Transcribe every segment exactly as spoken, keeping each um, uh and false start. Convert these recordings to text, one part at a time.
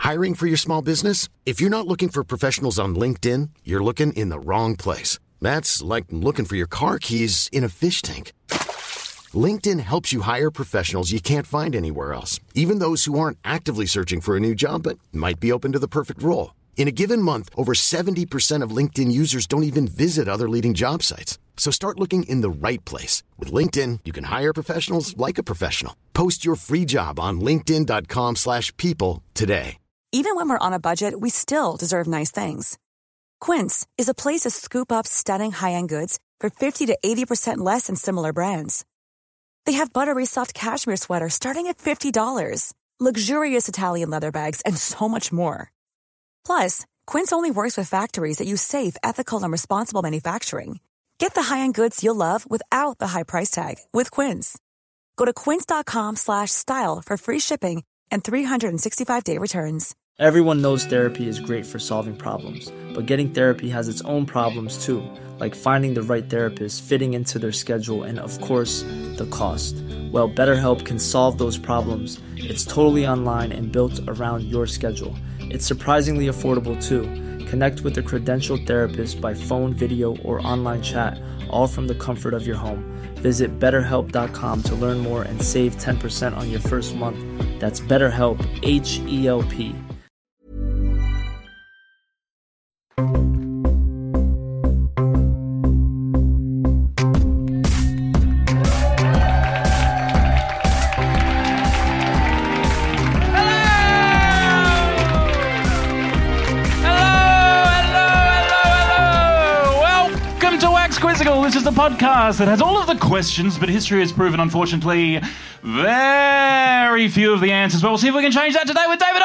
Hiring for your small business? If you're not looking for professionals on LinkedIn, you're looking in the wrong place. That's like looking for your car keys in a fish tank. LinkedIn helps you hire professionals you can't find anywhere else, even those who aren't actively searching for a new job but might be open to the perfect role. In a given month, over seventy percent of LinkedIn users don't even visit other leading job sites. So start looking in the right place. With LinkedIn, you can hire professionals like a professional. Post your free job on linkedin.com slash people today. Even when we're on a budget, we still deserve nice things. Quince is a place to scoop up stunning high-end goods for fifty to eighty percent less than similar brands. They have buttery soft cashmere sweaters starting at fifty dollars, luxurious Italian leather bags, and so much more. Plus, Quince only works with factories that use safe, ethical, and responsible manufacturing. Get the high-end goods you'll love without the high price tag with Quince. Go to quince.com slash style for free shipping and three sixty-five day returns. Everyone knows therapy is great for solving problems, but getting therapy has its own problems too, like finding the right therapist, fitting into their schedule, and of course, the cost. Well, BetterHelp can solve those problems. It's totally online and built around your schedule. It's surprisingly affordable too. Connect with a credentialed therapist by phone, video, or online chat, all from the comfort of your home. Visit better help dot com to learn more and save ten percent on your first month. That's BetterHelp, H E L P. This is the podcast that has all of the questions, but history has proven, unfortunately, very few of the answers. But we'll see if we can change that today with David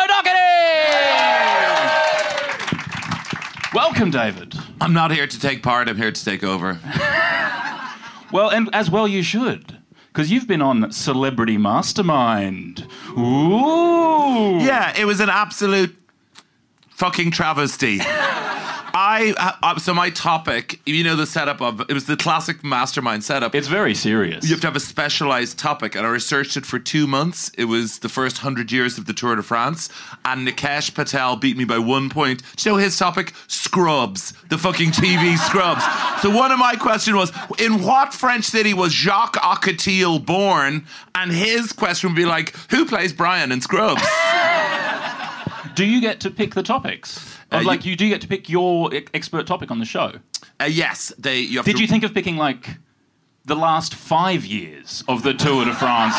O'Doherty! Welcome, David. I'm not here to take part, I'm here to take over. Well, and as well you should, because you've been on Celebrity Mastermind. Ooh! Yeah, it was an absolute fucking travesty. I uh, so my topic, you know, the setup of it was the classic mastermind setup. It's very serious. You have to have a specialized topic, and I researched it for two months. It was the first hundred years of the Tour de France, and Nikesh Patel beat me by one point. Do you know his topic? Scrubs, the fucking T V Scrubs. So one of my questions was, in what French city was Jacques Anquetil born? And his question would be like, who plays Brian in Scrubs? Do you get to pick the topics? Of, uh, like, you, you do get to pick your e- expert topic on the show? Uh, yes. They. You have Did to... you think of picking, like, the last five years of the Tour de France?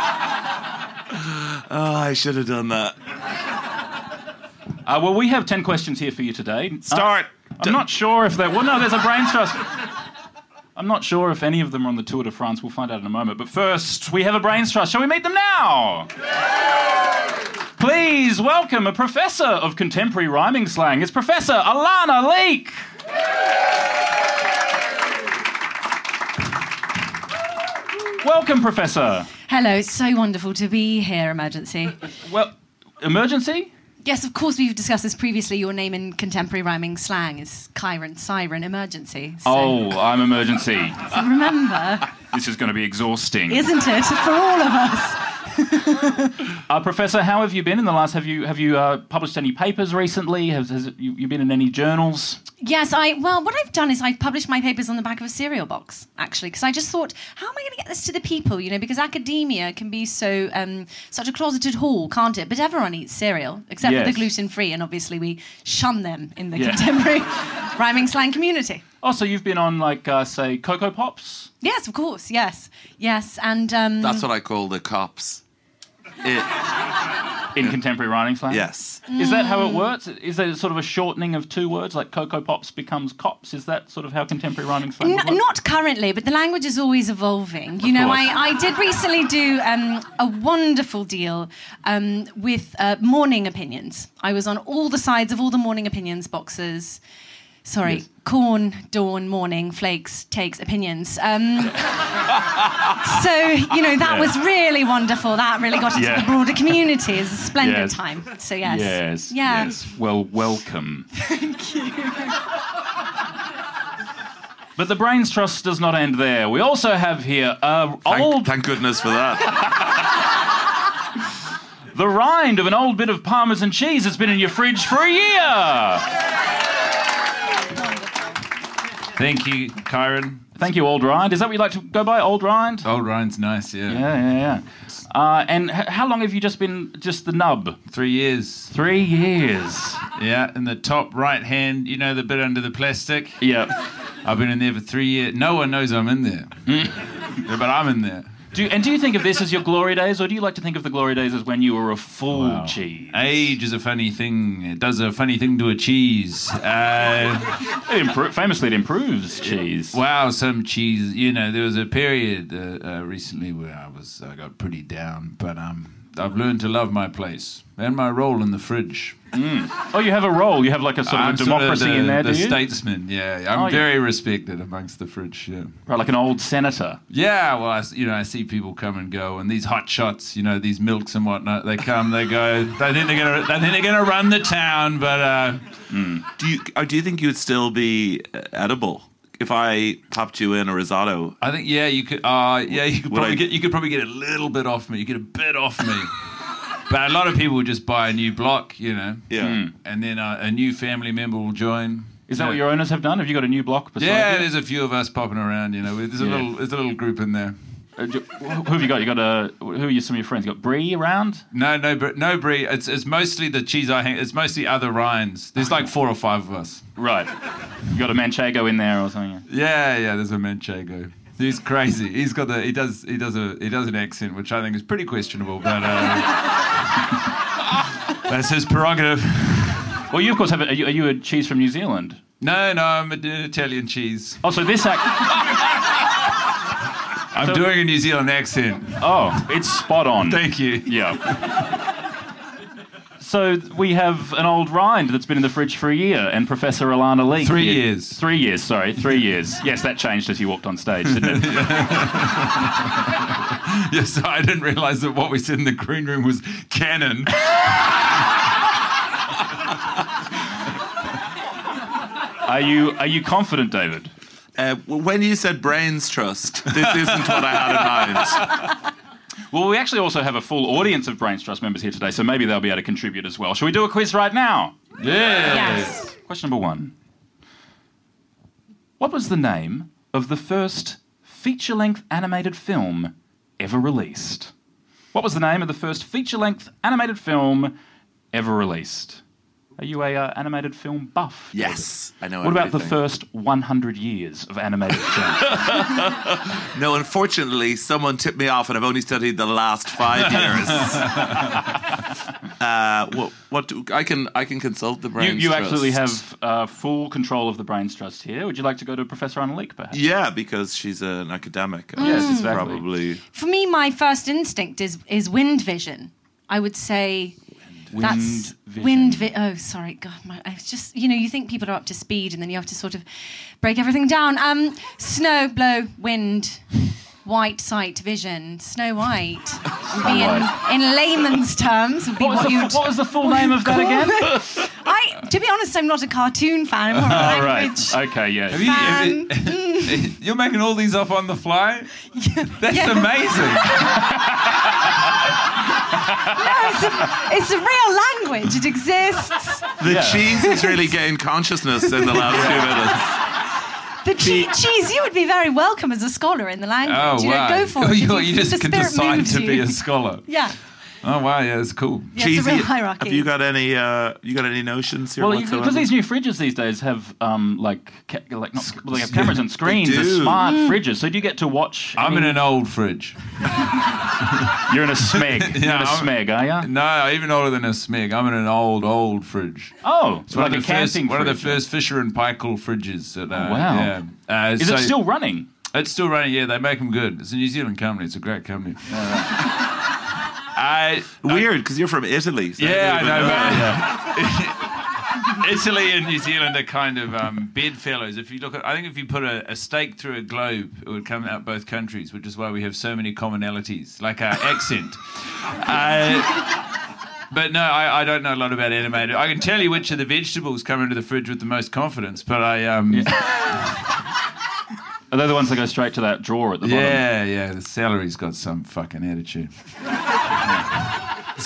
Oh, I should have done that. Uh, well, we have ten questions here for you today. Start. Uh, I'm not sure if they're... Well, no, there's a brain trust. I'm not sure if any of them are on the Tour de France. We'll find out in a moment. But first, we have a brains trust. Shall we meet them now? Please welcome a professor of contemporary rhyming slang. It's Professor Alana Leek. Welcome, Professor. Hello, it's so wonderful to be here, Emergency. Well, emergency? Yes, of course, we've discussed this previously. Your name in contemporary rhyming slang is Kyron, Siren, Emergency. So. Oh, I'm Emergency. So remember. This is going to be exhausting. Isn't it? For all of us. uh, Professor, how have you been in the last... Have you have you uh, published any papers recently? Has, has it, you, you been in any journals? Yes, I... Well, what I've done is I've published my papers on the back of a cereal box, actually, because I just thought, how am I going to get this to the people, you know, because academia can be so... Um, such a closeted hall, can't it? But everyone eats cereal, except yes. for the gluten-free, and obviously we shun them in the yeah. contemporary rhyming slang community. Oh, so you've been on, like, uh, say, Cocoa Pops? Yes, of course, yes. Yes, and... Um, That's what I call the cops. It, in contemporary rhyming slang? Yes. Is that how it works? Is there sort of a shortening of two words, like Cocoa Pops becomes cops? Is that sort of how contemporary rhyming slang works? N- not currently, but the language is always evolving. You of know, course. I, I did recently do um, a wonderful deal um, with uh, morning opinions. I was on all the sides of all the morning opinions boxes. Sorry, yes. corn, dawn, morning, flakes, takes, opinions. Um, so, you know, that yeah. was really wonderful. That really got into yeah. the broader community. It was a splendid yes. time. So, yes. Yes, yeah. yes. Well, welcome. Thank you. But the Brains Trust does not end there. We also have here uh, thank, old... Thank goodness for that. the rind of an old bit of Parmesan cheese that's been in your fridge for a year. Thank you, Kyron. Thank you, Old Rind. Is that what you like to go by, Old Rind? Old Rind's nice, yeah. Yeah, yeah, yeah. Uh, and h- how long have you just been just the nub? Three years. Three years. Yeah, in the top right hand, you know, the bit under the plastic? Yeah. I've been in there for three years. No one knows I'm in there. Yeah, but I'm in there. Do you, and do you think of this as your glory days, or do you like to think of the glory days as when you were a full Wow. cheese? Age is a funny thing. It does a funny thing to a cheese. Uh, It impro- famously, it improves cheese. wow, some cheese. You know, there was a period uh, uh, recently where I was I got pretty down, but um, I've learned to love my place and my role in the fridge. Oh, you have a role. You have like a sort of I'm a sort of democracy the, in there, the do you? statesman. Yeah, I'm Oh, yeah. very respected amongst the fridge. Yeah. Right, like an old senator. Yeah, well, I, s- you know, I see people come and go, and these hot shots, you know, these milks and whatnot, they come, they go. They think they're gonna, they think they're gonna run the town, but uh, Do you or do you think you would still be uh, edible if I popped you in a risotto? I think yeah, you could, uh, yeah, you could Would probably I- get, you could probably get a little bit off me. You get a bit off me, but a lot of people would just buy a new block, you know, Yeah. and then uh, a new family member will join. Is that Yeah. what your owners have done? Have you got a new block beside Yeah, you? there's a few of us popping around, you know. There's a Yeah. little, there's a little group in there. Uh, do- who have you got? You got a who are you? Some of your friends? You got Brie around? No, no, br- no brie. It's it's mostly the cheese I hang. It's mostly other rinds. There's like four or five of us. Right. You got a Manchego in there or something? Yeah, yeah. There's a Manchego. He's crazy. He's got the. He does. He does a. He does an accent, which I think is pretty questionable, but uh, that's his prerogative. Well, you of course have. A, are, you, are you a cheese from New Zealand? No, no. I'm an Italian cheese. Oh, so this act. I'm So- doing a New Zealand accent. Oh, it's spot on. Thank you. Yeah. So we have an old rind that's been in the fridge for a year, and Professor Alana Leake. Three here- years. Three years, sorry, three years. Yes, that changed as you walked on stage, didn't it? Yes, I didn't realise that what we said in the green room was canon. Are you are you confident, David? Uh, when you said brains trust, this isn't what I had in mind. Well, we actually also have a full audience of Brains Trust members here today, so maybe they'll be able to contribute as well. Shall we do a quiz right now? Yeah. Yes. Question number one. What was the name of the first feature-length animated film ever released? What was the name of the first feature-length animated film ever released? Are you a uh, animated film buff? David? Yes, I know. What about the everything. first one hundred years of animated film? No, unfortunately, someone tipped me off, and I've only studied the last five years. uh, what? What? Do, I can. I can consult the you brains. you trust. absolutely have uh, full control of the Brains Trust here. Would you like to go to Professor Anna Leake, perhaps? Yeah, because she's an academic. and Yes, she's exactly. Probably. For me, my first instinct is is wind vision. I would say that's Wind vision. wind vi- Oh, sorry, God, my, I was just you know you think people are up to speed, and then you have to sort of break everything down. Um, snow, blow, wind, white sight vision. Snow White would be in, in layman's terms would be What was, what, the, you'd. what was the full name of that again? I, to be honest, I'm not a cartoon fan. I'm more a All right. language. Okay, yeah. Have you, have you- fan. you're making all these up on the fly? That's Yeah. amazing. No, it's a, it's a real language. It exists. The Yeah. cheese has really gained consciousness in the last few minutes. The che- cheese, you would be very welcome as a scholar in the language. Oh, you know, wow. go for it. if you, you, you if just the can spirit decide moves to you. be a scholar. Yeah. Oh, wow, yeah, it's cool. Yeah, it's a real Cheesy, hierarchy. Have you got any? Uh, you got any notions here? Well, whatsoever? because these new fridges these days have um, like ca- like not, well, they have cameras and screens. They're do. smart Mm. fridges, so do you get to watch? I'm any- in an old fridge. You're in a smeg. You're Yeah, in a I'm- smeg, are you? No, even older than a smeg. I'm in an old, old fridge. Oh, It's so one, like of a the first, camping one of the fridge. first Fisher and Paykel fridges. That, uh, Oh, wow. Yeah. Uh, Is so it still running? It's still running, yeah. They make them good. It's a New Zealand company. It's a great company. I, Weird, because you're from Italy. So yeah, I don't know, even man. Italy and New Zealand are kind of um, bedfellows. If you look at, I think if you put a, a stake through a globe, it would come out both countries, which is why we have so many commonalities, like our accent. Uh, But no, I, I don't know a lot about animated. I can tell you which of the vegetables come into the fridge with the most confidence, but I um yeah, Are they the ones that go straight to that drawer at the bottom? yeah, the celery's got some fucking attitude.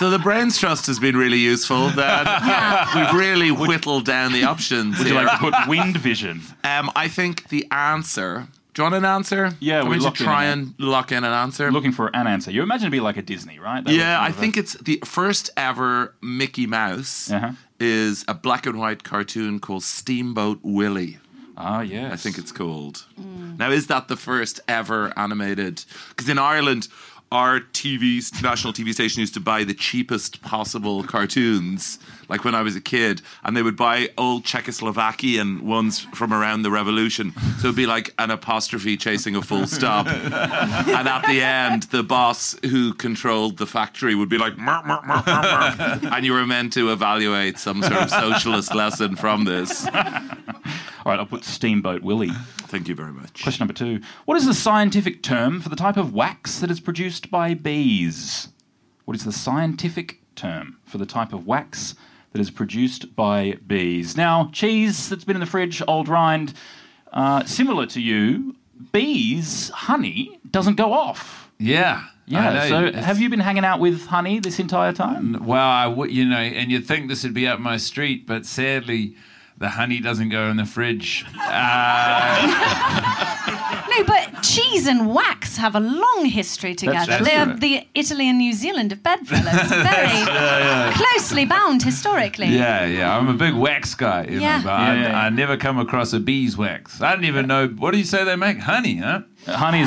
So the Brains Trust has been really useful. That we've really whittled down the options. Would you here. like to put wind vision? Um, I think the answer. Do you want an answer? Yeah, we we to lock in try an- and lock in an answer. Looking for an answer. You imagine it'd be like a Disney, right? That Yeah, was I kind of think it's the first ever Mickey Mouse Uh-huh. is a black and white cartoon called Steamboat Willie. a... Ah, yes. I think it's called. Now, is that the first ever animated? Because in Ireland, our T V national T V station used to buy the cheapest possible cartoons, like when I was a kid, and they would buy old Czechoslovakian ones from around the revolution. So it'd be like an apostrophe chasing a full stop, and at the end, the boss who controlled the factory would be like, "Mur, mur, mur, mur, mur," and you were meant to evaluate some sort of socialist lesson from this. All right, I'll put Steamboat Willie. Thank you very much. Question number two. What is the scientific term for the type of wax that is produced by bees? What is the scientific term for the type of wax that is produced by bees? Now, cheese that's been in the fridge, old rind, uh, similar to you, bees, honey, doesn't go off. Yeah. Yeah, I know. so It's- have you been hanging out with honey this entire time? Well, I w- you know, and you'd think this would be up my street, but sadly, the honey doesn't go in the fridge. Uh, No, but cheese and wax have a long history together. that's They're true. the Italy and New Zealand of bedfellows. Very closely bound historically. yeah, yeah, I'm a big wax guy, you Yeah. know, but Yeah, yeah. I, I never come across a beeswax. I don't even know, what do you say they make? Honey, huh? Uh, honey's,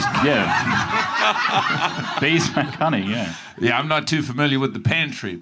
yeah. Bees make honey, yeah. Yeah, I'm not too familiar with the pantry.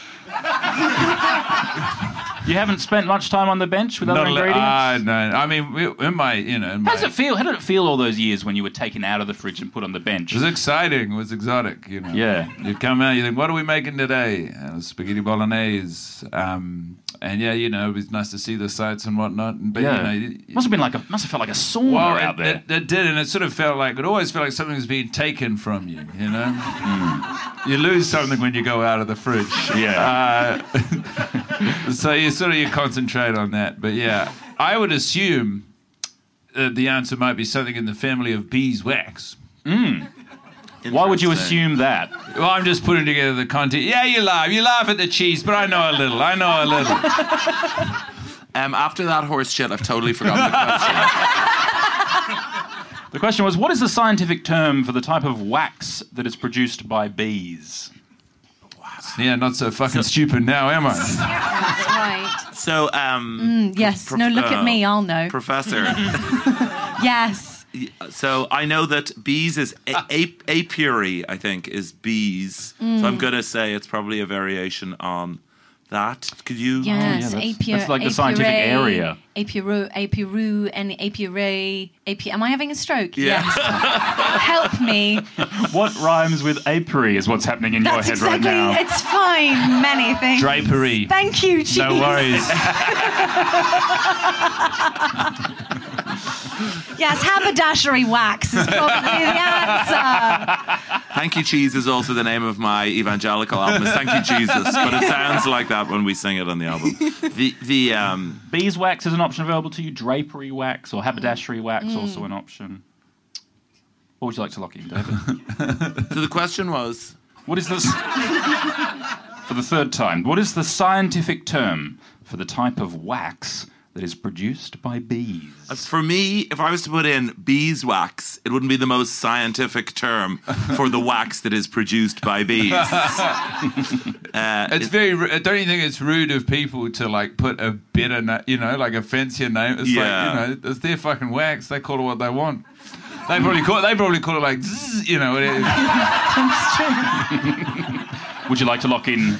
You haven't spent much time on the bench with other Not a li- ingredients? Ah, no. I mean, we- in my, you know, in How does my- it feel? How did it feel all those years when you were taken out of the fridge and put on the bench? It was exciting. It was exotic, you know. Yeah. You'd come out, you think, what are we making today? And it was spaghetti bolognese. Um, and yeah, you know, it was nice to see the sights and whatnot. And, but, Yeah. you know, you- must have been like a must have felt like a sauna well, out it, there. it, it did, and it sort of felt like, it always felt like something was being taken from you, you know? Hmm. You lose something when you go out of the fridge. Yeah. Uh, so you sort of, you concentrate on that. But yeah, I would assume that the answer might be something in the family of beeswax. Why would you Interesting. assume that? Well, I'm just putting together the content. Yeah, you laugh. You laugh at the cheese, but I know a little. I know a little. Um, after that horse shit, I've totally forgotten the question. The question was, what is the scientific term for the type of wax that is produced by bees? Yeah, not so fucking stupid now, am I? That's right. So, um, Yes. Prof- no, look uh, at me. I'll know. Professor, Yes. so I know that bees is a- a- apiary, I think, is bees. So I'm going to say it's probably a variation on that. Could you? Yes, that's- apia- that's like the scientific apiary, area. Apiaru, apiaru, and apiary. Api- Am I having a stroke? Yeah. Yes. Help me. What rhymes with apiary is what's happening in That's your head exactly. right now. It's fine. Many things. Drapery. Thank you, cheese. No worries. Yes, haberdashery wax is probably the answer. Thank You Cheese is also the name of my evangelical album. It's Thank You Jesus, but it sounds like that when we sing it on the album. The the um, Beeswax is an option available to you. Drapery wax or haberdashery wax also an option. What would you like to lock in, David? so the question was. What is this? For the third time, what is the scientific term for the type of wax that is produced by bees? For me, if I was to put in beeswax, it wouldn't be the most scientific term for the wax that is produced by bees. uh, It's very. ru- Don't you think it's rude of people to like put a better, na- you know, like a fancier name? It's Yeah. like, you know, it's their fucking wax. They call it what they want. They probably call. They probably call it like, zzz, you know. It, Would you like to lock in?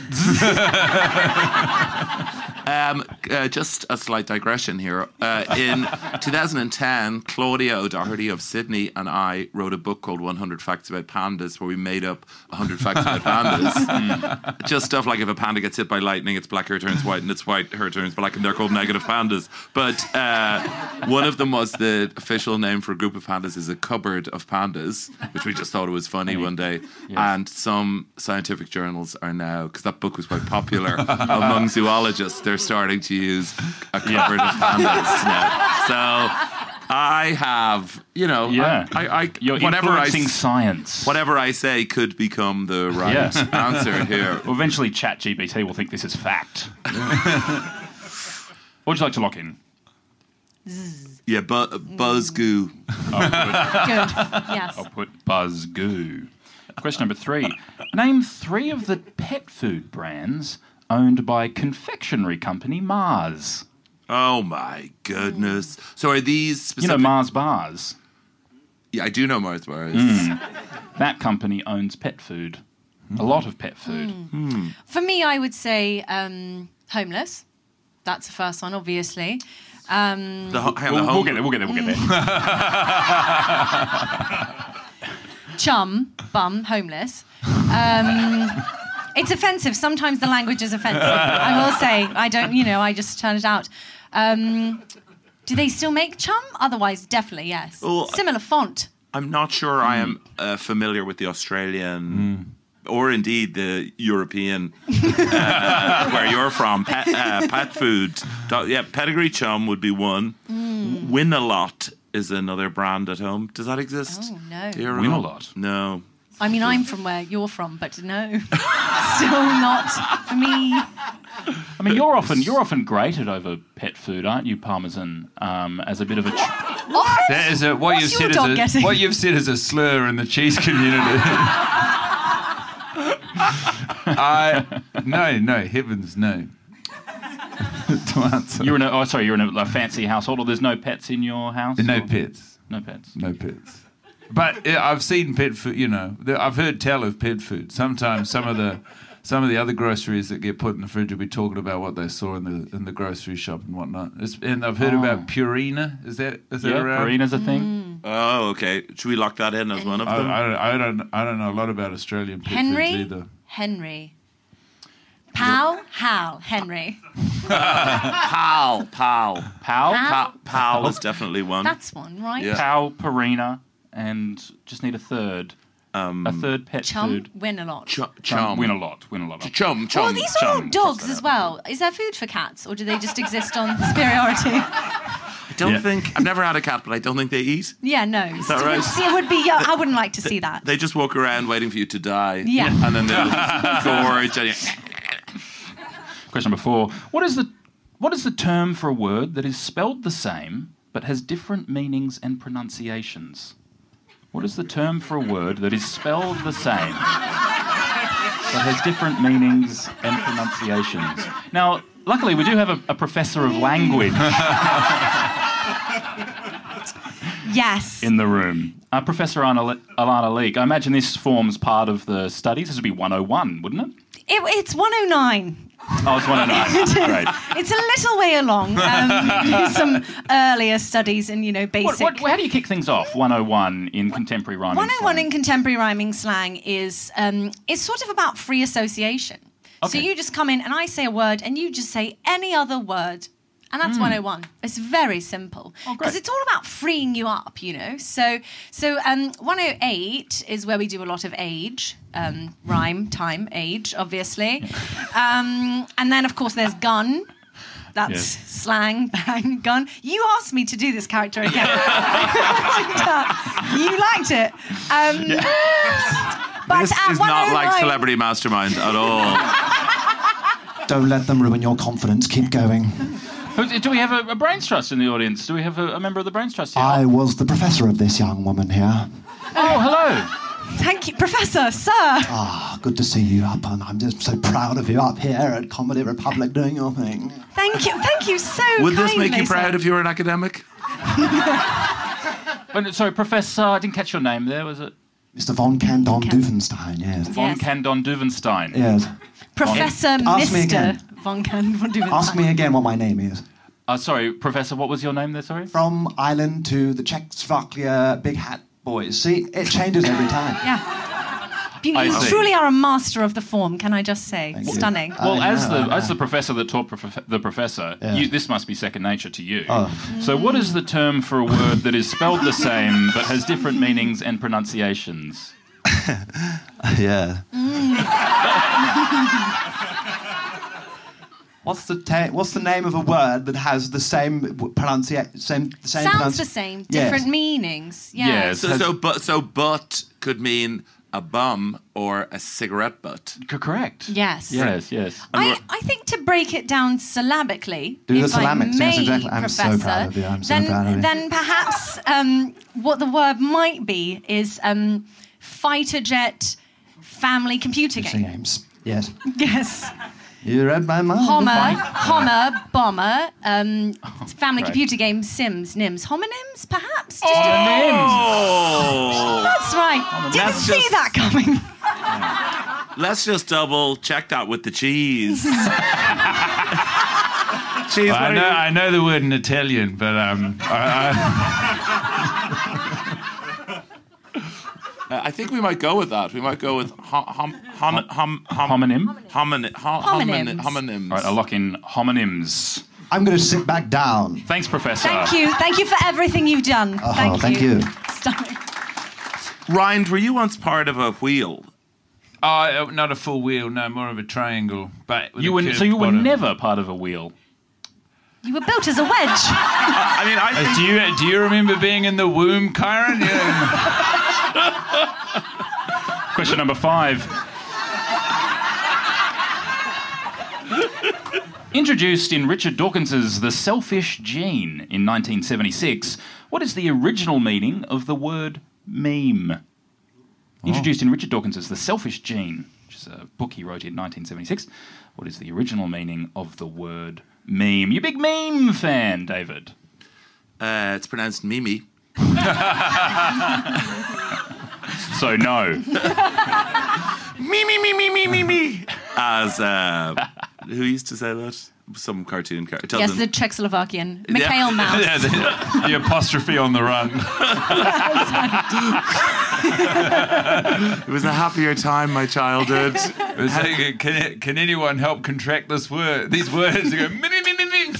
Um, uh, just a slight digression here. Uh, in two thousand ten, Claudia O'Doherty of Sydney and I wrote a book called one hundred Facts About Pandas, where we made up one hundred facts about pandas. Mm. Just stuff like if a panda gets hit by lightning, its black hair turns white, and its white hair turns black, and they're called negative pandas. But uh, one of them was the official name for a group of pandas is a cupboard of pandas, which we just thought it was funny one day. Yes. And some scientific journals are now, because that book was quite popular among zoologists, they're starting to use a cupboard of pandas now. So I have, you know, Yeah. I, I, I You're whatever I influencing s- science. whatever I say could become the right Yeah. answer here. Well, eventually ChatGPT will think this is fact. What would you like to lock in? Yeah, bu- buzz goo. Good. Yes. I'll put Buzz Goo. Question number three. Name three of the pet food brands owned by confectionery company Mars. Oh my goodness! So are these You specific? know Mars bars. Yeah, I do know Mars bars. That company owns pet food. A lot of pet food. For me, I would say um, homeless. That's the first one, obviously. Um, The, ho- hang on, We'll, the we'll home- get there, we'll get there, we'll get there. chum, bum, homeless. Um, it's offensive. Sometimes the language is offensive. I will say. I don't, you know, I just turn it out. Um, do they still make chum? Otherwise, definitely, yes. Well, Similar font. I'm not sure I am uh, familiar with the Australian or indeed the European uh, where you're from. Pet, uh, pet food. Do- Yeah, Pedigree Chum would be one. Win-A-Lot is another brand at home. Does that exist? Oh, no. Here at Win-A-Lot? home? No. I mean, I'm from where you're from, but no. Still not for me. I mean, you're often you're often grated over pet food, aren't you, Parmesan? Um, as a bit of a. Tr- Often? That is a, what What's you've your said dog is a, getting? what you've said is a slur in the cheese community. I no no heavens no. To answer. you're in a oh sorry, you're in a, a fancy household, or there's no pets in your house? No or- pets. No pets. No pets. But uh, I've seen pet food. You know, the- I've heard tell of pet food. Sometimes some of the some of the other groceries that get put in the fridge will be talking about what they saw in the in the grocery shop and whatnot. It's, and I've heard Oh. about Purina. Is that is that Yeah, around? Purina's a thing. Oh, okay. Should we lock that in as one of I, them? I, don't, I don't I don't know a lot about Australian pet Henry? foods either. Henry. Pal? Hal. Henry. Pal, pal. Pal, Pal? Pa- pal is definitely one. That's one, right? Yeah. Pal, Purina, and just need a third. Um, A third pet Chum? food. Win a lot. Ch- Um, chum. Win a lot. Win a lot. Chum, chum. Well, these are all Chum, dogs cross that as out. well. Is there food for cats, or do they just exist on superiority? I don't Yeah. think I've never had a cat, but I don't think they eat. Yeah, no. that right? See, it would be. Yeah, I wouldn't like to see that. They just walk around waiting for you to die. Yeah. And then they'll gorge. And you- Question number four. What is the what is the term for a word that is spelled the same but has different meanings and pronunciations? What is the term for a word that is spelled the same but has different meanings and pronunciations? Now, luckily, we do have a, a professor of language Yes. in the room. Uh, Professor Alana, Alana Leek, I imagine this forms part of the studies. This would be one oh one, wouldn't it? It, it's one oh nine. Oh, it's one oh nine. Great. It's a little way along. Um, some earlier studies in, you know, basic. What, what, how do you kick things off? one oh one in contemporary rhyming one oh one slang? in contemporary rhyming slang is um, is sort of about free association. So Okay. you just come in and I say a word and you just say any other word. And that's one oh one. It's very simple. Oh, great. Because it's all about freeing you up, you know. So so um, one oh eight is where we do a lot of age, um, rhyme, time, age, obviously. Um, and then, of course, there's gun. That's Yes. slang, bang, gun. You asked me to do this character again. And, uh, you liked it. Um, but This at is not like 109 Celebrity Mastermind at all. Don't let them ruin your confidence. Keep going. Who- Do we have a, a Brains Trust in the audience? Do we have a, a member of the Brains Trust here? I was the professor of this young woman here. Oh, hello. Thank you, Professor, sir. Ah, good to see you up, and I'm just so proud of you up here at Comedy Republic doing your thing. Thank you, thank you so Would this make kindly, you proud sir. if you were an academic? Oh, no, sorry, Professor, I didn't catch your name there, was it? Mister von Candon Can- Duvenstein, yes. Von Yes. Candon Duvenstein. Yes. Professor Ask me Mister again. Von Can von Duvenstein. Ask me again what my name is. Uh, sorry, Professor, what was your name there, sorry? From Ireland to the Czechoslovakia Big Hat Boys. See, it changes every time. Yeah. You, I you see. truly are a master of the form, can I just say? Thank you. Stunning. Well, I as know, the I know. as the professor that taught prof- the professor, Yeah. you, this must be second nature to you. Oh. So what is the term for a word that is spelled the same but has different meanings and pronunciations? Yeah. What's the ta- What's the name of a word that has the same pronunciation? Same, the same. Sounds pronunci- the same, Yes. different meanings. Yeah. Yes. So, so, but, so, butt could mean a bum or a cigarette butt. C- correct. Yes. Yes, yes. I, I think to break it down syllabically, Do the if I syllabics, may, yes, exactly. I'm so Professor, proud of you, I'm so then, proud of you. then perhaps um, what the word might be is um, fighter jet family computer game. Games. Yes. Yes. You read my mind. Homer, Homer, bomber, um, family Right. computer game, Sims, Nims, homonyms, perhaps. Just Oh! That's right. Didn't That's see just- that coming. Let's just double check that with the cheese. cheese. Well, what I are know, you- I know the word in Italian, but um, I, Uh, I think we might go with that. We might go with hom, hom, hom, hom, hom, Homonym. homini- hom, Homonyms. homini- homonyms. Right, I'll lock in homonyms. I'm going to sit back down. Thanks, Professor. Thank you. Thank you for everything you've done. Oh, thank, thank you. you. Stunning. Rind, were you once part of a wheel? oh, not a full wheel, no, more of a triangle. But with You a were, curved so you were bottom. never part of a wheel. You were built as a wedge. I mean, I Uh, think do you do you remember being in the womb, Kyron? Yeah. Question number five. Introduced in Richard Dawkins's The Selfish Gene in nineteen seventy-six, what is the original meaning of the word meme? Introduced in Richard Dawkins's The Selfish Gene, which is a book he wrote in nineteen seventy-six, what is the original meaning of the word meme? You a big meme fan, David? Uh, it's pronounced Mimi. So no. me, me, me, me, me, me, me. As uh, who used to say that? Some cartoon character. Yes, the Czechoslovakian. Mikhail Mouse. Yeah, the, the apostrophe on the run. It was a happier time, my childhood. It was like, can, can anyone help contract this word? These words. You go, me, me, me, me, me.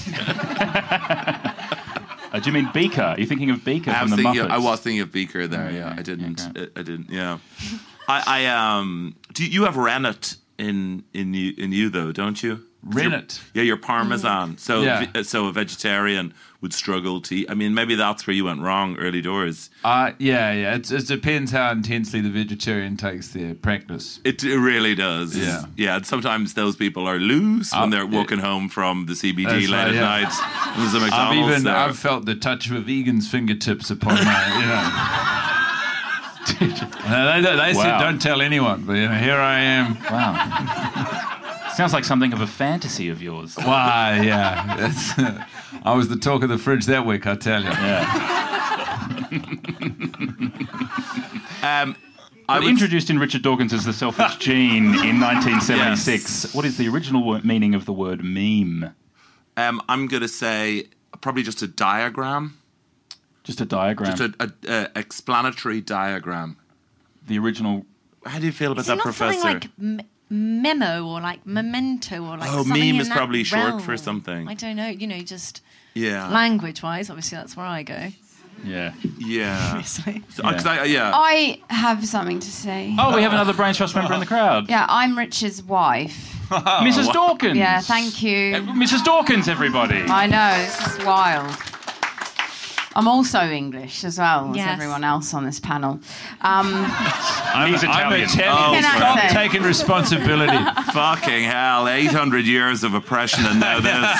Uh, do you mean Beaker? Are you thinking of Beaker I from was, the thinking Muppets? of, I was thinking of Beaker there. Oh, yeah, okay. I didn't. Okay. I, I didn't. Yeah. I, I um. Do you, you have rennet in in you in you though? Don't you? Rennet? Yeah, you're Parmesan. So Yeah. ve- so a vegetarian would struggle to eat. I mean, maybe that's where you went wrong early doors. Uh, yeah, yeah. It's, it depends how intensely the vegetarian takes their practice. It, it really does. Yeah. Yeah. And sometimes those people are loose when Uh, they're walking home from the C B D That's late right, at yeah. night. There's a I've McDonald's even there. I've felt the touch of a vegan's fingertips upon my, you know. No, they don't- they said Wow. don't tell anyone, but you know, here I am. Wow. Sounds like something of a fantasy of yours. Why? Yeah, That's, I was the talk of the fridge that week, I tell you. Yeah. um, I But would introduced in Richard Dawkins' The Selfish Gene in nineteen seventy-six, what is the original word, meaning of the word meme? Um, I'm going to say probably just a diagram, Just a diagram. just a, a, a explanatory diagram. the original. How do you feel about Is it that, not Professor? something like m- memo or like memento or like Oh, something meme in is that probably short realm? for something. I don't know. You know, just yeah, language-wise, obviously that's where I go. Yeah. yeah. Obviously. So, uh, 'cause I- yeah. I have something to say. Oh, we have another Brains Trust member in the crowd. Yeah, I'm Richard's wife. Missus Dawkins. Yeah, thank you. Uh, Missus Dawkins, everybody. I know, this is wild. I'm also English as well as Yes. everyone else on this panel. Um, I'm, He's I'm Italian. Italian. Oh, Can I Stop say- taking responsibility. Fucking hell! eight hundred years of oppression, and now this.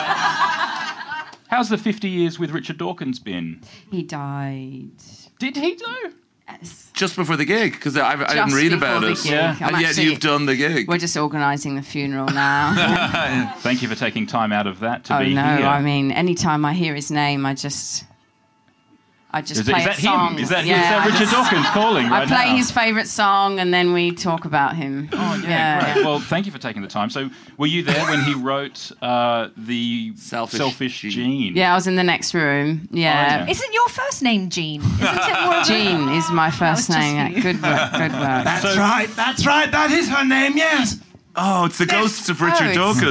How's the fifty years with Richard Dawkins been? he died. Did he do? Yes. Just before the gig, because I, I didn't Just read before about the it. gig. Yeah. I'm And yet actually- you've done the gig. We're just organising the funeral now. Thank you for taking time out of that to oh be no, here. I mean, anytime I hear his name, I just, I just is, it, play is that a song. him? Is that, yeah, is that I Richard just- Dawkins calling I right play now? his favourite song and then we talk about him. Oh, yeah, great. Well, thank you for taking the time. So, were you there when he wrote uh, the Selfish Selfish Gene. Gene? Yeah, I was in the next room. Yeah. Oh, yeah. Isn't your first name Jean? Isn't it more of a- Jean is my first was just name. for Yeah, you. good work, good work. That's right. That's right. That is her name. Yes. Oh, it's the ghost of Richard Oh, it's- Dawkins.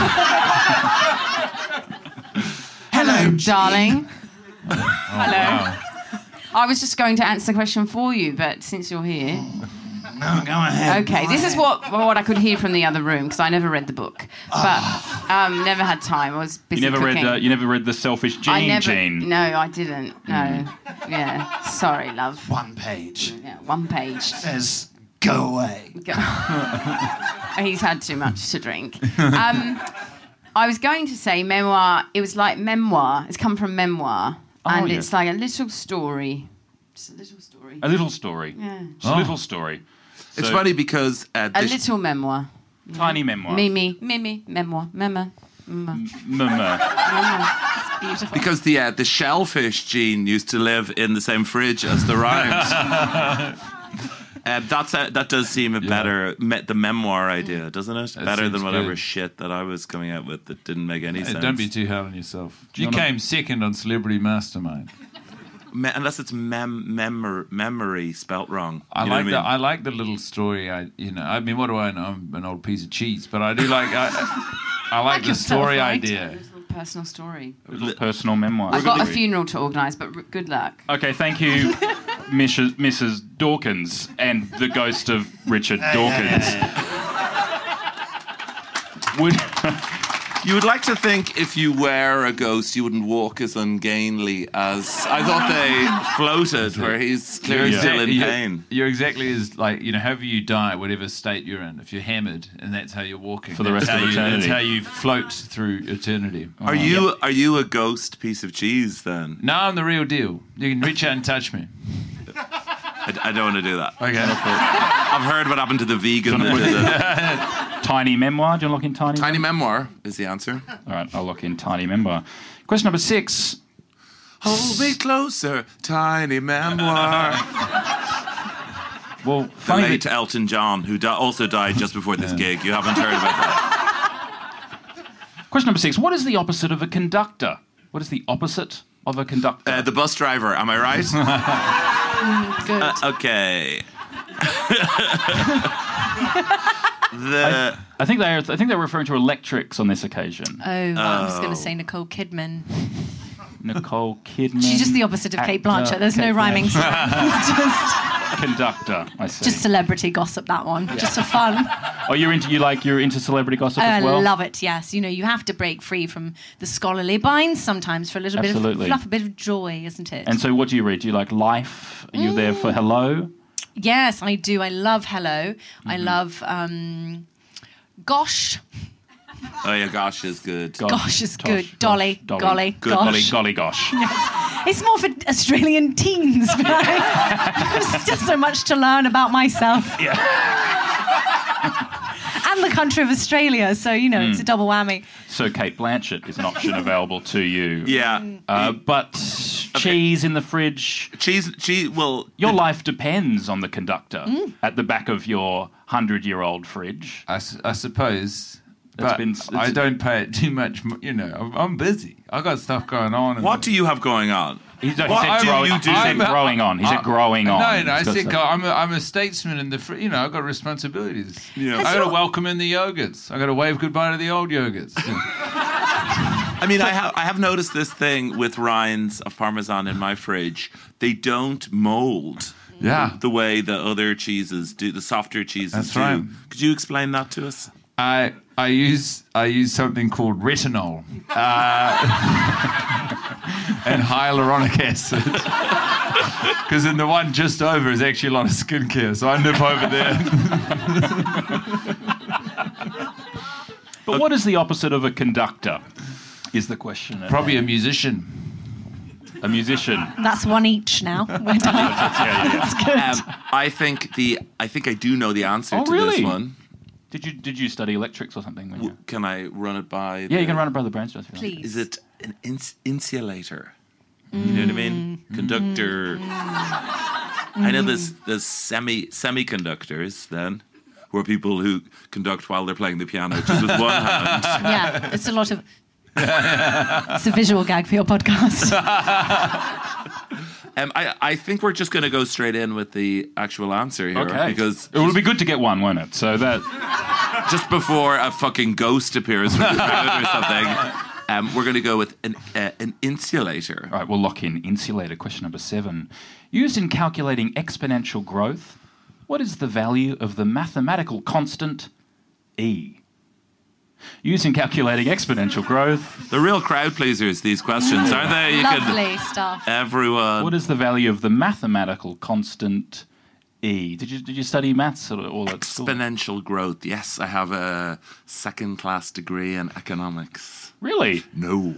Hello, Darling. Hello. Wow. I was just going to answer the question for you, but since you're here. No, go ahead. Okay, go this is ahead. what what I could hear from the other room because I never read the book, but um, never had time. I was busy You never cooking. read. Uh, you never read the Selfish Gene. I never. Gene. No, I didn't. No. Yeah. Sorry, love. One page. Yeah, one page. Says, go away. Go- He's had too much to drink. Um, I was going to say memoir. It was like memoir. It's come from memoir, Oh, and yeah. it's like a little story. Just a little story. A little story. Yeah. Just a little story. It's So, funny because uh, A the sh- little memoir. tiny memoir. Mimi, Mimi, memoir, memoir. memoir. Mama. Beautiful. because the uh, the shellfish gene used to live in the same fridge as the rhymes. Uh, that's a, that does seem a better me, the memoir idea, doesn't it? That better seems than whatever good. shit that I was coming out with that didn't make any Hey, sense. don't be too hard on yourself. You, wanna- came second on Celebrity Mastermind. Me- unless it's mem- memor- memory spelt wrong. I You know like what the I I mean? like the little story. I you know I mean what do I know? I'm an old piece of cheese, but I do like I, I like the yourself, story right? idea. A little personal story. Little personal memoir. I've got a funeral to organise, but r- good luck. Okay, thank you, Missus Missus Dawkins and the ghost of Richard Dawkins. Would You would like to think if you were a ghost, you wouldn't walk as ungainly as I thought they floated, where he's clearly You're still in exactly- you're- pain. You're exactly as like you know, however you die, whatever state you're in. If you're hammered, and that's how you're walking For the that's rest how of you, That's eternity. how you float through eternity. Are you are you a ghost piece of cheese then? No, I'm the real deal. You can reach out and touch me. I, I don't want to do that. Okay. I've heard what happened to the vegan. with the- tiny memoir? Do you lock in tiny? Tiny memoir is the answer. All right, I'll lock in tiny memoir. Question number six. Hold me closer, tiny memoir. Well, The funny late that, Elton John, who di- also died just before this gig. You haven't heard about that. question number six. What is the opposite of a conductor? What is the opposite of a conductor? Uh, the bus driver, am I right? Good. Uh, okay. the I think they are, I think they're referring to electrics on this occasion. oh, I was going Oh. to say Nicole Kidman. Nicole Kidman. She's just the opposite of Kate Blanchett. There's no Kate rhyming. Blanchett. just, Conductor. I see. just celebrity gossip, that one. Just for fun. oh, you're into you like you're into celebrity gossip I as well. love it, yes. You know, you have to break free from the scholarly binds sometimes for a little Absolutely. bit of fluff, a bit of joy, isn't it? And so, what do you read? Do you like Life? Are you there for Hello? yes, I do. I love Hello. I Mm-hmm. love um, Gosh. oh yeah, gosh is good. Gosh is Tosh, good. gosh, Dolly, Dolly. golly, Good, gosh. Golly, golly, gosh. It's more for Australian teens. But I, there's still so much to learn about myself. and the country of Australia. So, you know, Mm. it's a double whammy. So, Kate Blanchett is an option available to you. Yeah. Uh, but cheese in the fridge. Cheese, cheese, well... Your life depends on the conductor Mm. at the back of your hundred-year-old fridge. I, s- I suppose. It's But been- it's- I don't pay it too much. m- You know, I'm, I'm busy. I got stuff going on. and- What do you have going on? He, no, he Well, said, I'm- growing, you do- he said I'm a- growing on. He said I- growing on. No, no, I He's got said to go, I'm, a, I'm a statesman in the, fr- you know, I've got responsibilities. Yeah. I got to welcome in the yogurts. I got to wave goodbye to the old yogurts. I mean, I have I have noticed this thing with rinds of Parmesan in my fridge. They don't mold Yeah. the way the other cheeses do, the softer cheeses That's do. right. Could you explain that to us? I I use I use something called retinol uh, and hyaluronic acid because in the one just over is actually a lot of skincare, so I nip over there. But what is the opposite of a conductor? Is the question. Probably a musician. A musician. That's one each now. We're done. Yeah, yeah, yeah. That's good. Um, I think the I think I do know the answer Oh, to really? this one. Did you did you study electrics or something? When you... W- Can I run it by? Yeah, the- you can run it by the brain trust. if you like. Please. Is it an ins- insulator? You know what I mean? Conductor. I know there's there's semi semiconductors then, where people who conduct while they're playing the piano just with one hand. Yeah, it's a lot of. It's a visual gag for your podcast. Um, I I think we're just going to go straight in with the actual answer here Okay. because It will be good to get one, won't it? So that just before a fucking ghost appears from the crowd or something, um, we're going to go with an uh, an insulator. All right, we'll lock in insulator. Question number seven. Used in calculating exponential growth, What is the value of the mathematical constant E? Using calculating exponential growth. The real crowd pleasers, these questions, aren't they? You Lovely stuff. Everyone. What is the value of the mathematical constant E? Did you did you study maths at all at school? Exponential growth. Yes, I have a second class degree in economics. Really? No.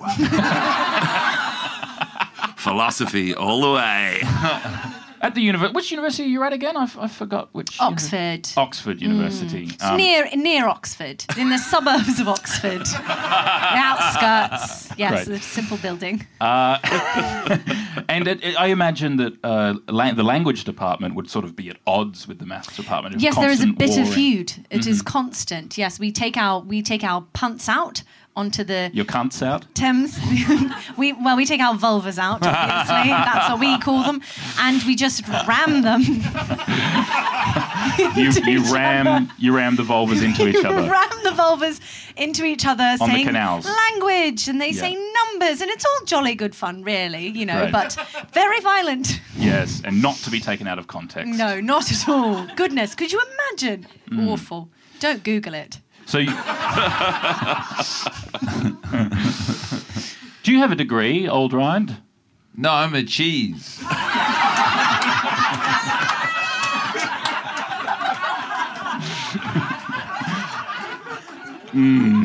Philosophy all the way. At the university, which university are you at again? I, f- I forgot which. Oxford. Uni- Oxford University. It's Um, near near Oxford, in the suburbs of Oxford, the outskirts. Yes, Great. a simple building. And it, it, I imagine that uh, la- the language department would sort of be at odds with the maths department. of Yes, there is a constant bit of warring. feud. It is constant. Yes, we take our we take our punts out onto the Your cunts out? Thames. we well, we take our vulvas out. Obviously, that's what we call them, and we just ram them. You, into you each ram other. you ram the vulvas into each other. ram the vulvas into each other, On the saying canals. language, and they Yeah. say numbers, and it's all jolly good fun, really, you know, Right. but very violent. Yes, and not to be taken out of context. No, not at all. Goodness, could you imagine? Mm. Awful. Don't Google it. So, you... do you have a degree, old Rind? No, I'm a cheese. Mm.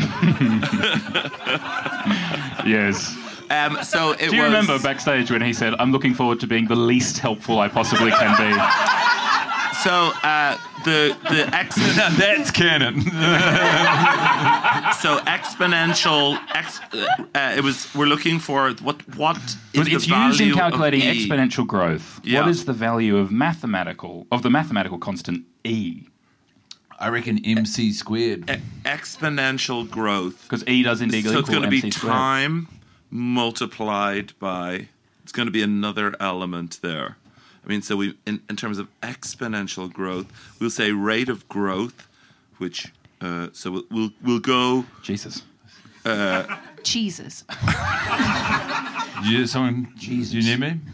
Yes. Um, so it Do you was, remember backstage when he said, "I'm looking forward to being the least helpful I possibly can be"? So uh, the the ex That's canon. so exponential ex, uh, uh, it was we're looking for what what is But the it's used in value calculating of E? exponential growth. Yeah. What is the value of mathematical of the mathematical constant E? I reckon M C squared. E- exponential growth. Because E does indeed So equal it's going to be M C squared. time multiplied by. It's going to be another element there. I mean, so we in, in terms of exponential growth, we'll say rate of growth, which uh, so we'll, we'll we'll go. Jesus. Uh, Jesus. You, someone, Jesus. Do you need me?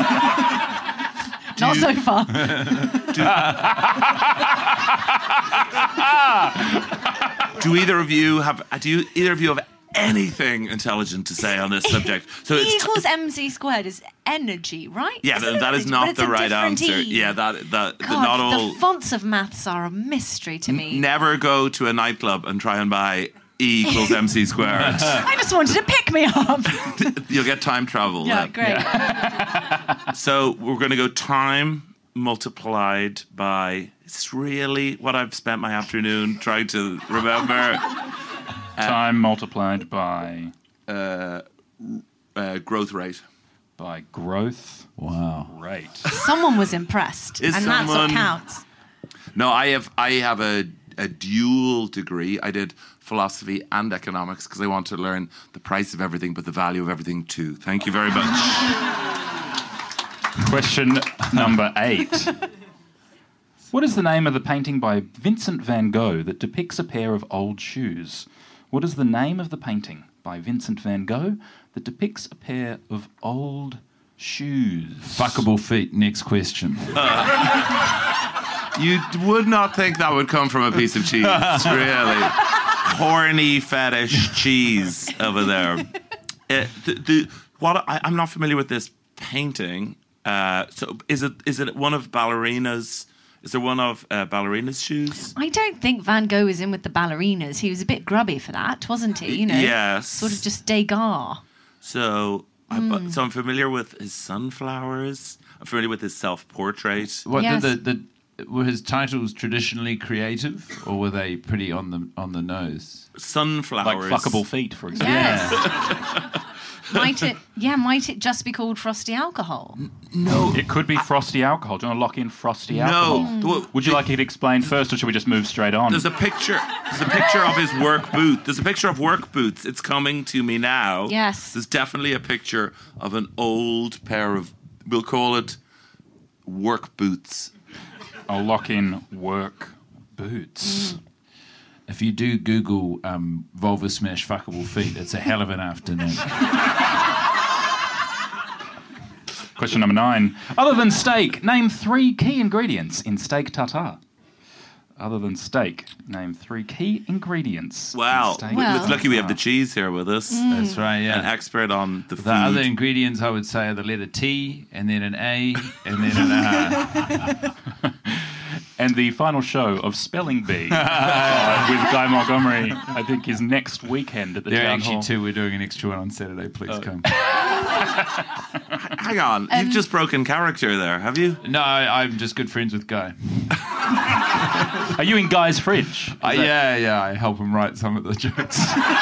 Not you- so far. do either of you have? Do you, either of you have anything intelligent to say on this subject? So E it's equals mc squared is energy, right? yeah, Isn't that, that it? is But not it's the a right different answer. E. Yeah, that that God, not all. the fonts of maths are a mystery to me. Never go to a nightclub and try and buy E equals mc squared. I just wanted to pick me up. You'll get time travel. Yeah, then. great. So we're going to go time multiplied by. It's really what I've spent my afternoon trying to remember. Time multiplied by Uh, uh, growth rate. by growth Wow. rate. Someone was impressed, Is and that's what someone- counts. No, I have I have a, a dual degree. I did philosophy and economics because I want to learn the price of everything but the value of everything too. Thank you very much. Question number eight. What is the name of the painting by Vincent van Gogh that depicts a pair of old shoes? What is the name of the painting by Vincent van Gogh that depicts a pair of old shoes? Fuckable feet. Next question. You would not think that would come from a piece of cheese, really. Horny fetish cheese over there. Uh, the, the, what I, I'm not familiar with this painting. Uh, so is it is it one of ballerinas? Is there one of uh, ballerina's shoes? I don't think Van Gogh was in with the ballerinas. He was a bit grubby for that, wasn't he? You know, Yes. sort of just Degas. So, I, Hmm. but- so I'm familiar with his sunflowers. I'm familiar with his self-portrait. What Yes. the, the, the were his titles traditionally creative, or were they pretty on the on the nose? Like Sunflowers. fuckable feet, for example. Yes. Might it? Yeah, might it just be called frosty alcohol? No. It could be frosty alcohol. Do you want to lock in frosty alcohol? No. The- Would you like it explained first, or should we just move straight on? There's a picture. There's a picture of his work boot. There's a picture of work boots. It's coming to me now. Yes. There's definitely a picture of an old pair of. We'll call it work boots. I'll lock in work boots. If you do Google um, vulva smash fuckable feet, it's a hell of an afternoon. Question number nine. Other than steak, name three key ingredients in steak tartare. Other than steak, name three key ingredients. Wow. in steak Well- It's lucky we have the cheese here with us. That's right, yeah. An expert on the food. The other ingredients I would say are the letter T, and then an A, and then an R. And the final show of Spelling Bee uh, with Guy Montgomery, I think, is next weekend at the There are Town actually Hall. two. We're doing an extra one on Saturday. Please come. Hang on, you've just broken character there, have you? No, I'm just good friends with Guy. Are you in Guy's fridge? Uh, yeah, yeah. I help him write some of the jokes.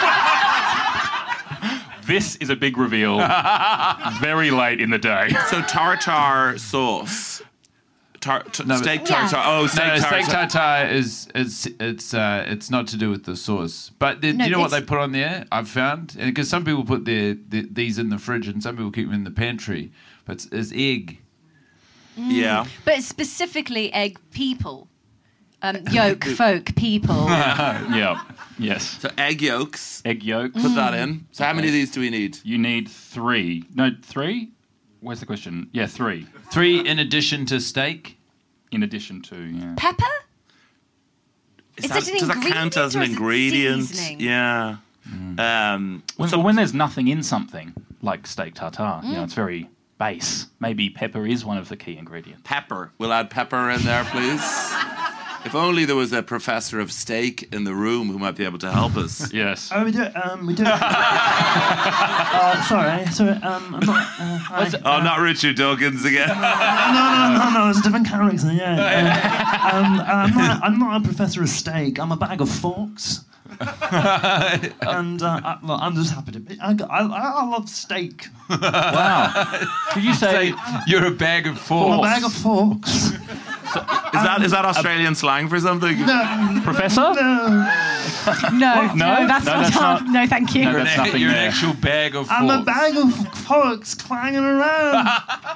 This is a big reveal very late in the day. So tartare sauce. Tar- t- No, but- steak Yeah. tartare. Oh, steak No, no, tartare. steak tartare is it's it's uh, it's not to do with the sauce. But the, No, do you know what it's- they put on there? I've found because some people put their, their these in the fridge and some people keep them in the pantry. But it's, it's egg. Yeah. But specifically egg people. Um, yolk, folk, people. Yeah. Yes. So egg yolks. Egg yolk. Put that in. So how many of these do we need? You need three. No, three? Where's the question? Yeah, three. Three in addition to steak. In addition to, yeah. Pepper? Is Is that, it an does that count as an ingredient or ingredient? is it seasoning? Yeah. Um, When, so- well, when there's nothing in something, like steak tartare, you know, it's very base. Maybe pepper is one of the key ingredients. pepper. We'll add pepper in there, please. If only there was a professor of steak in the room who might be able to help us. Yes. Oh, we do it. Um, we do it. uh, sorry, sorry. Um, I'm not. Uh, hi. Oh, not Richard Dawkins again. no, no, no, no. It's a different character. Yeah. Um, um, I'm, not, I'm not a professor of steak. I'm a bag of forks. and uh, I, well, I'm just happy to be. I, I, I love steak. Wow. Did you say... Say you're a bag of I'm a forks. bag of forks. Is that is that Australian slang for something? No, Professor? no. No, No? no, that's No, not that's hard. not- No, thank you. No, You're, that's an, nothing you're an there. actual bag of forks. I'm a bag of forks clanging around.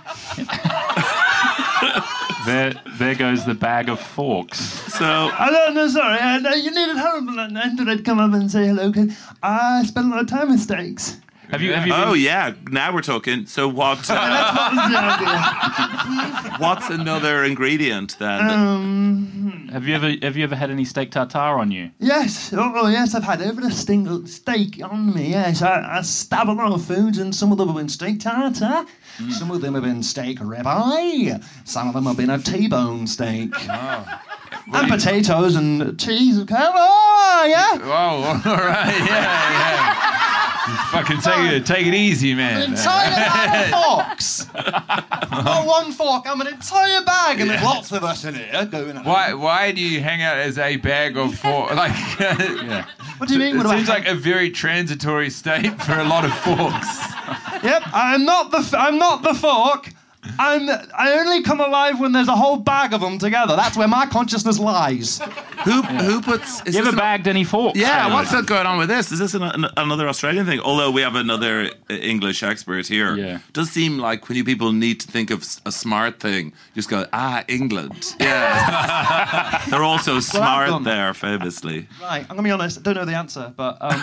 There, there goes the bag of forks. So I don't know, sorry. I, no, you needed help, and I thought I'd come up and say hello. 'Cause I spend a lot of time with steaks. Have you? Have you? oh been- yeah, now we're talking. So what? Uh, That was the idea. what's another ingredient then? Um, Have you ever? Have you ever had any steak tartare on you? yes, oh, oh yes, I've had every single steak on me. Yes, I, I stab a lot of foods, and some of them have been steak tartare. Some of them have been steak ribeye. Some of them have been a T-bone steak. And potatoes and cheese. and Oh, yeah. Oh, all right, yeah, yeah. Fucking take it, take it easy, An man. entire bag of forks. Not one fork, I'm an entire bag, and there's lots of us in here going on. Why? Why do you hang out as a bag of forks? Like, yeah. What do you mean? It What do I seems hang- like a very transitory state for a lot of forks. Yep, I'm not the f- I'm not the fork. I'm I only come alive when there's a whole bag of them together. That's where my consciousness lies. Who who puts? Is You ever this an- bagged any forks? Yeah, David? what's that going on with this? Is this an, an, another Australian thing? Although we have another uh, English expert here. Yeah. Does seem like when you people need to think of s- a smart thing, you just go, ah, England. Yeah. They're also smart done. there, famously. Right, I'm gonna be honest. I don't know the answer, but um,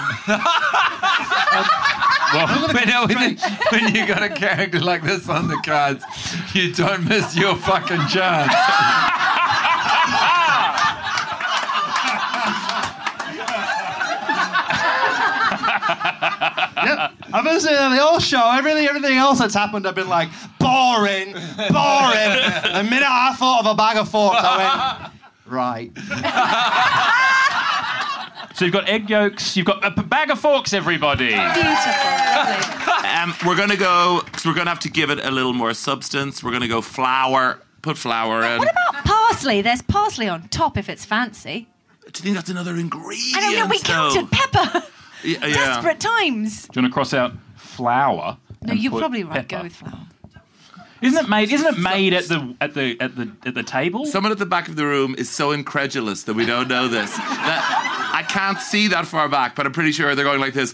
Well, when, when, when you got a character like this on the cards, you don't miss your fucking chance. yep. I've been saying the whole show. Everything, everything else that's happened, I've been like boring, boring. The minute I thought of a bag of forks, I went right. So you've got egg yolks. You've got a p- bag of forks, everybody. Beautiful. Lovely. Um, we're going to go, so we're going to have to give it a little more substance. We're going to go flour, put flour in. What about parsley? There's parsley on top if it's fancy. Do you think that's another ingredient? I don't know. We though? counted pepper. Yeah, yeah. Desperate times. Do you want to cross out flour? No, and you're put probably right. pepper? Go with flour. Isn't it made? Isn't it made at the at the at the at the table? Someone at the back of the room is so incredulous that we don't know this. That I can't see that far back, but I'm pretty sure they're going like this.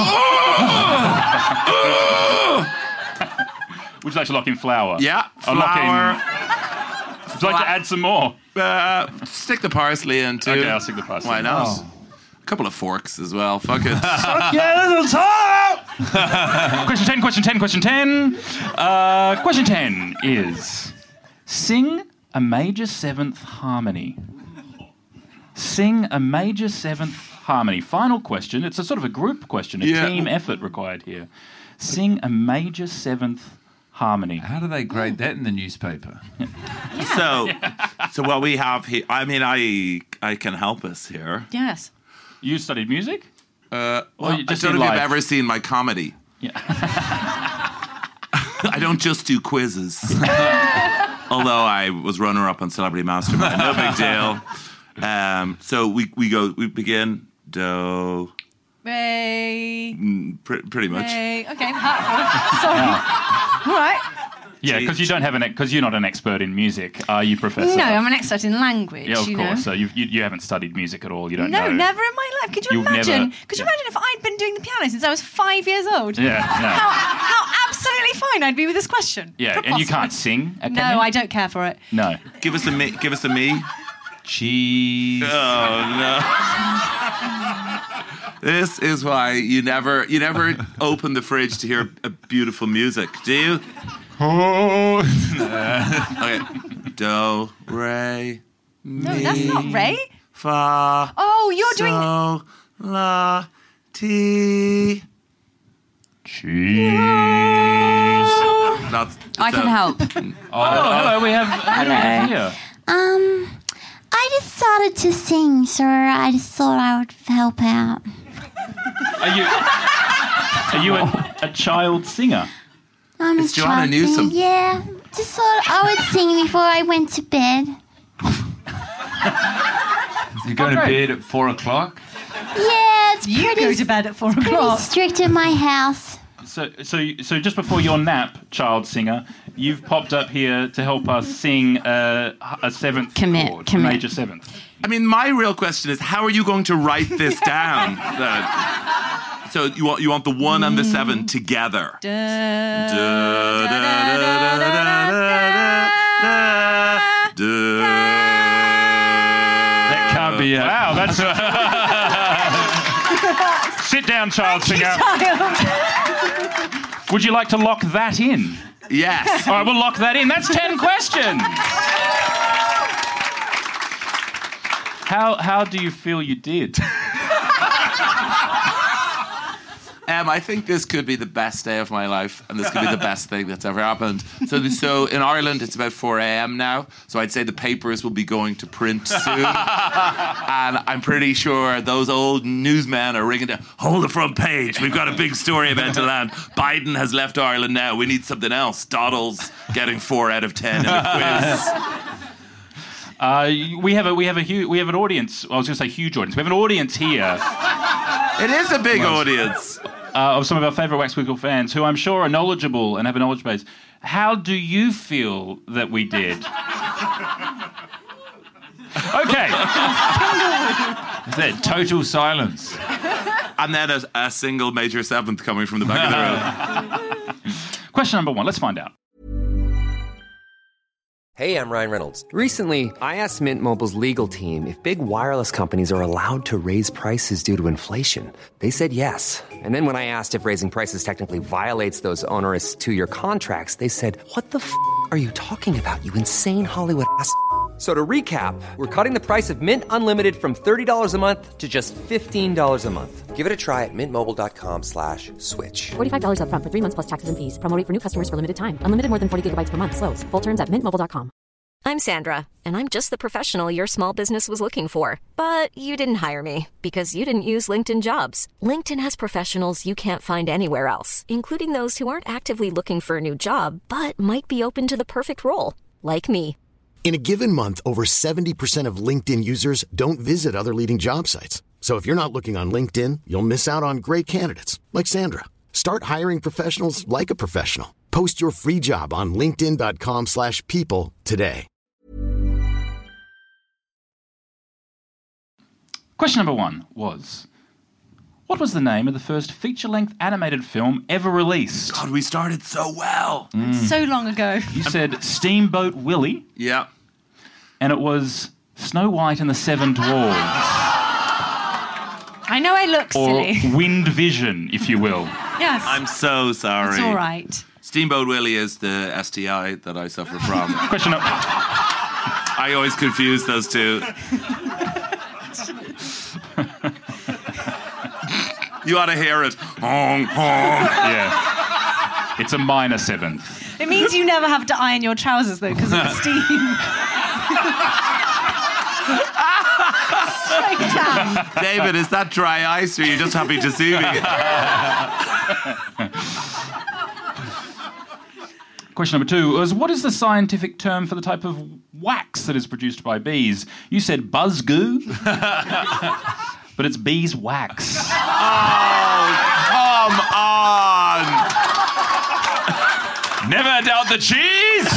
Would you like to lock in flour? Yeah, I'll lock in- flour. Would you like to add some more? Uh, stick the parsley in too. Okay, I'll stick the parsley Why in. not? Oh. A couple of forks as well. Fuck it. Yeah, little top. Question ten, question ten, question ten. Uh, question ten is, sing a major seventh harmony. Sing a major seventh harmony. Final question. It's a sort of a group question, a Yeah. team effort required here. Sing a major seventh harmony. How do they grade that in the newspaper? So, so what we have here, I mean, I I can help us here. Yes. You studied music? Uh, Or well, you I just don't did know if you've live? ever seen my comedy. Yeah. I don't just do quizzes. Although I was runner-up on Celebrity Mastermind. No big deal. Um, so we, we go, we begin, do, Ray. mm, pr- pretty much. Ray. Okay, hurtful. Sorry. All right. Yeah, because you don't have an because you're not an expert in music, are you, Professor? No, I'm an expert in language. Yeah, of you course. Know? So you've, you you haven't studied music at all. You don't No, know. never in my life. Could you You've imagine? never- Could you yeah. imagine if I'd been doing the piano since I was five years old? Yeah, no. How, how absolutely fine I'd be with this question. Yeah, and you can't sing. uh, can No, you? I don't care for it. No. Give us a me. Give us a me. Cheese. Oh no. This is why you never you never open the fridge to hear a beautiful music, do you? Oh. Okay. Do, re, No, mi, that's not Ray. fa, Oh, you're doing. so, la, ti. Cheese. That's, I can so- help. Oh, hello. We have. Who do we have here? Um, I just started to sing, so I just thought I would help out. Are you? Are you a, a child singer? I'm It's a Joanna child Newsom. singer. Yeah, just thought I would sing before I went to bed. You're going to great. bed at four o'clock? Yeah, it's You pretty, go to bed at four pretty o'clock. strict in my house. So, so, so just before your nap, child singer, you've popped up here to help us sing uh, a seventh Commit, chord, commit. a major seventh. I mean, my real question is, how are you going to write this down? Uh, so you want you want the one and the seven together. Da, Da, da, da, da, da, da, da. That can't be it. Wow, that's. Sit down, child singer. Would you like to lock that in? Yes. All right, we'll lock that in. That's ten questions. How how do you feel you did? Um, I think this could be the best day of my life, and this could be the best thing that's ever happened. So, so in Ireland, it's about four a.m. now, so I'd say the papers will be going to print soon. And I'm pretty sure those old newsmen are ringing down, hold the front page, we've got a big story about to land. Biden has left Ireland now, we need something else. Doddle's getting four out of ten in a quiz. Uh, we have a we have a huge we have an audience. I was going to say huge audience. We have an audience here It is a big audience. uh, of some of our favourite Wax Wiggle fans who I'm sure are knowledgeable and have a knowledge base. How do you feel that we did? Okay. Is that total silence? And then a, a single major seventh coming from the back of the room. Question number one. Let's find out. Hey, I'm Ryan Reynolds. Recently, I asked Mint Mobile's legal team if big wireless companies are allowed to raise prices due to inflation. They said yes. And then when I asked if raising prices technically violates those onerous two-year contracts, they said, what the f*** are you talking about, you insane Hollywood ass f- So to recap, we're cutting the price of Mint Unlimited from thirty dollars a month to just fifteen dollars a month. Give it a try at mintmobile.com slash switch. forty-five dollars up front for three months plus taxes and fees. Promo rate for new customers for limited time. Unlimited more than forty gigabytes per month. Slows full terms at mint mobile dot com. I'm Sandra, and I'm just the professional your small business was looking for. But you didn't hire me because you didn't use LinkedIn Jobs. LinkedIn has professionals you can't find anywhere else, including those who aren't actively looking for a new job, but might be open to the perfect role, like me. In a given month, over seventy percent of LinkedIn users don't visit other leading job sites. So if you're not looking on LinkedIn, you'll miss out on great candidates like Sandra. Start hiring professionals like a professional. Post your free job on linkedin.com slash people today. Question number one was, what was the name of the first feature-length animated film ever released? God, we started so well. So long ago. You said Steamboat Willie, Yeah. and it was Snow White and the Seven Dwarfs. I know I look Or silly. Wind Vision, if you will. Yes. I'm so sorry. It's all right. Steamboat Willie is the S T I that I suffer from. Question number... I always confuse those two. You ought to hear it. Hong, hong. Yeah. It's a minor seventh. It means you never have to iron your trousers, though, because of the steam. Straight down. David, is that dry ice or are you just happy to see me? Question number two was, what is the scientific term for the type of wax that is produced by bees? You said buzz goo, but it's beeswax. Oh, come on! Never doubt the cheese!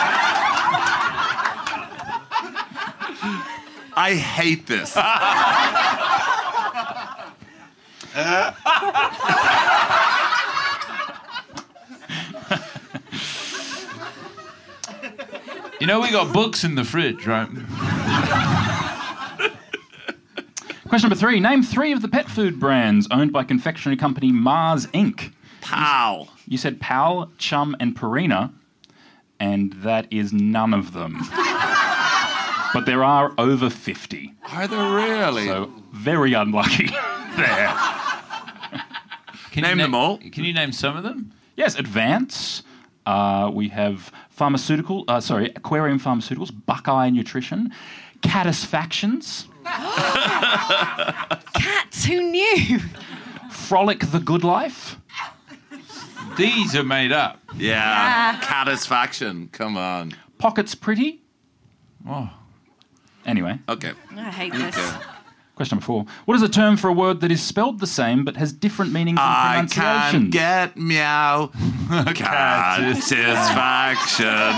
I hate this. You know, we got books in the fridge, right? Question number three. Name three of the pet food brands owned by confectionery company Mars Incorporated. Pal. You said Pal, Chum, and Purina, and that is none of them. But there are over fifty. Are there really? So, very unlucky there. Can name you na- them all. Can you name some of them? Yes, Advance. Uh, we have pharmaceutical, uh, sorry, Aquarium Pharmaceuticals, Buckeye Nutrition, Catisfactions. Cats, who knew? Frolic the Good Life. These are made up. Yeah. Yeah. Catisfaction. Come on. Pockets Pretty. Oh. Anyway. Okay. I hate this. Okay. Question number four. What is a term for a word that is spelled the same but has different meanings and I pronunciations? can get meow. Catisfaction.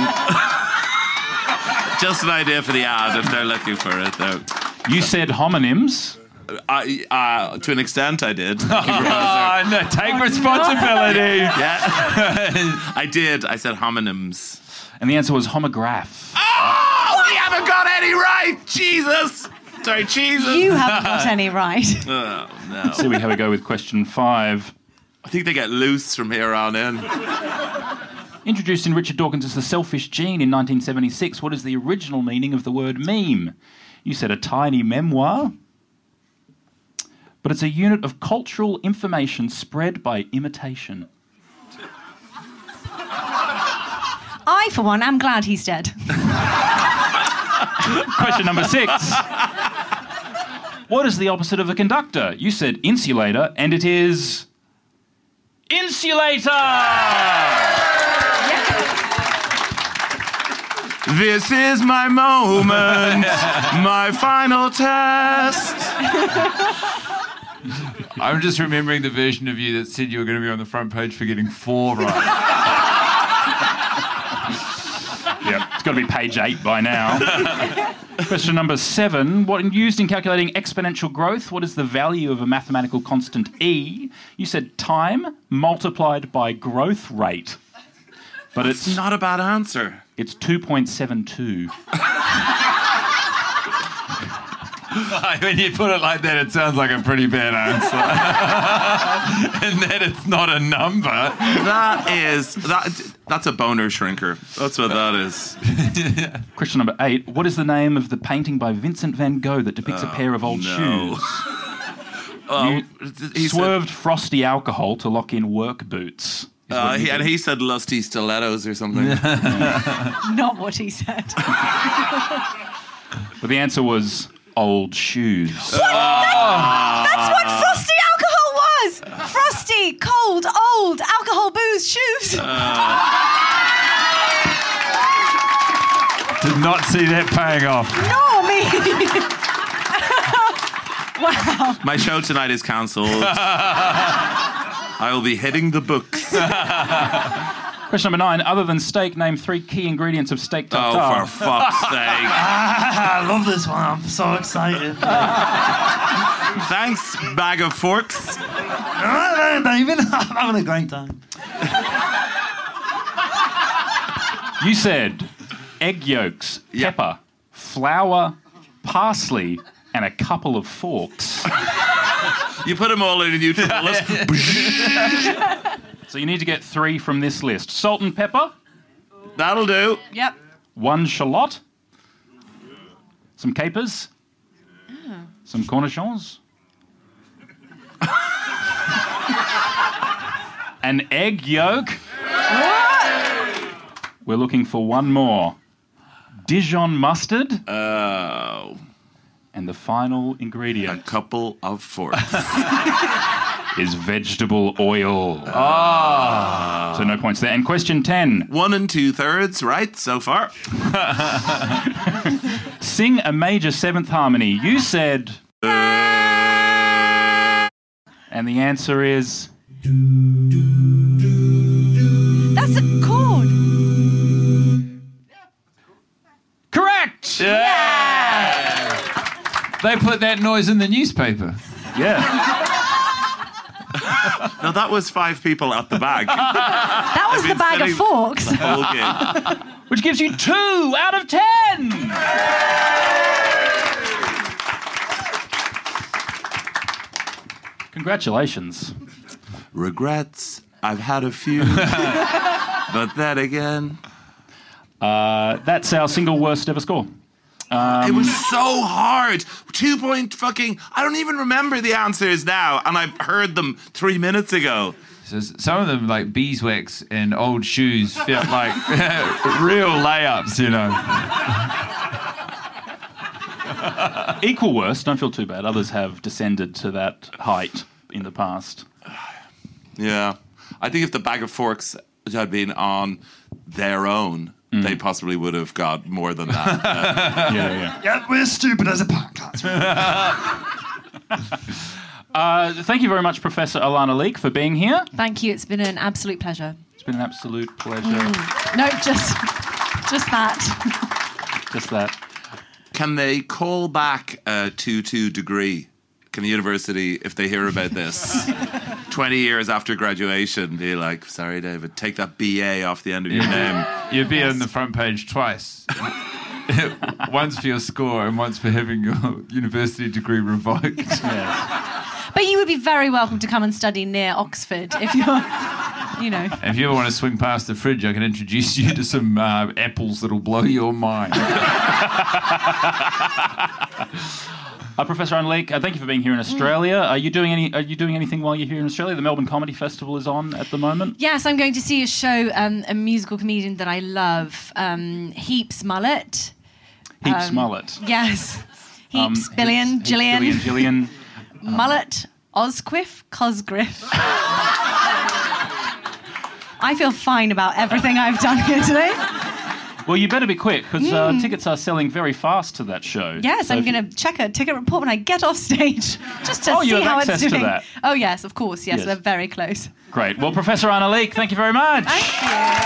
Just an idea for the ad if they're looking for it, though. You said homonyms. I, uh, to an extent, I did. Oh, no, take responsibility. Yeah. I did. I said homonyms. And the answer was homograph. Oh, we haven't got any right. Jesus. Sorry, Jesus. You haven't got any right. Oh, no. Let's see how we go with question five. I think they get loose from here on in. Introduced in Richard Dawkins' The Selfish Gene in nineteen seventy-six, what is the original meaning of the word meme? You said a tiny memoir. But it's a unit of cultural information spread by imitation. I, for one, am glad he's dead. Question number six. What is the opposite of a conductor? You said insulator, and it is... insulator! This is my moment, my final test. I'm just remembering the version of you that said you were going to be on the front page for getting four right. Yep, it's got to be page eight by now. Question number seven. What used in calculating exponential growth? What is the value of a mathematical constant E? You said time multiplied by growth rate. But That's it's not a bad answer. It's two point seven two. When you put it like that, it sounds like a pretty bad answer. And that it's not a number. That is that. That's a boner shrinker. That's what that is. Question number eight. What is the name of the painting by Vincent van Gogh that depicts Oh, a pair of old no. shoes? Oh, he Swerved frosty alcohol to lock in work boots. said, uh, he, and he said lusty stilettos or something. Not what he said. But the answer was old shoes. What? That, that's what frosty alcohol was! Frosty, cold, old, alcohol, booze, shoes. Did not see that paying off. No, me. Wow. My show tonight is cancelled. I will be hitting the books. Question number nine. Other than steak, name three key ingredients of steak tartare. Oh, for fuck's sake. Ah, I love this one. I'm so excited. Thanks, bag of forks. All right, David. I'm having a great time. You said egg yolks, pepper, flour, parsley, and a couple of forks. You put them all in a neutral bullet. So you need to get three from this list. Salt and pepper. That'll do. Yep. One shallot. Some capers. Oh. Some cornichons. An egg yolk. What? We're looking for one more. Dijon mustard. Oh. And the final ingredient. A couple of forks. Is vegetable oil. Ah. So no points there. And question ten. One and two thirds, right, so far. Sing a major seventh harmony. You said... Uh. And the answer is... That's a chord. Correct! Yeah! They put that noise in the newspaper. Yeah. No, that was five people at the bag. That was the bag of forks. Okay. Which gives you two out of ten. Congratulations. Regrets. I've had a few. But then again. Uh, that's our single worst ever score. Um, it was so hard. Two point fucking... I don't even remember the answers now, and I've heard them three minutes ago. So some of them, like beeswax and old shoes, felt like real layups, you know. Equal worst, don't feel too bad. Others have descended to that height in the past. Yeah. I think if the bag of forks had been on their own, mm. they possibly would have got more than that. Uh, yeah, yeah. Yeah, we're stupid as a podcast. uh, thank you very much, Professor Alana Leek, for being here. Thank you. It's been an absolute pleasure. It's been an absolute pleasure. Mm. No, just, just that. Just that. Can they call back a two two degree? Can the university, if they hear about this, twenty years after graduation, be like, sorry, David, take that B A off the end of your name. You'd be on the front page twice. Once for your score and once for having your university degree revoked. Yes. But you would be very welcome to come and study near Oxford if you're, you know. If you ever want to swing past the fridge, I can introduce you to some uh, apples that'll blow your mind. Uh, Professor Alana Leek, uh, thank you for being here in Australia. Are you doing any? Are you doing anything while you're here in Australia? The Melbourne Comedy Festival is on at the moment. Yes, I'm going to see a show. Um, a musical comedian that I love, um, Heaps Mullet. Heaps um, Mullet. Yes, Heaps um, Billion Heaps, Gillian. Heaps, Billion, Gillian. Mullet Osquiff Cosgriff. I feel fine about everything I've done here today. Well, you better be quick, because uh, Mm. tickets are selling very fast to that show. Yes, So I'm if going to check a ticket report when I get off stage, just to Oh, see you have how access it's to doing. that? Oh yes, of course. Yes, Yes. we're very close. Great. Well, Professor Alana Leek, thank you very much. Thank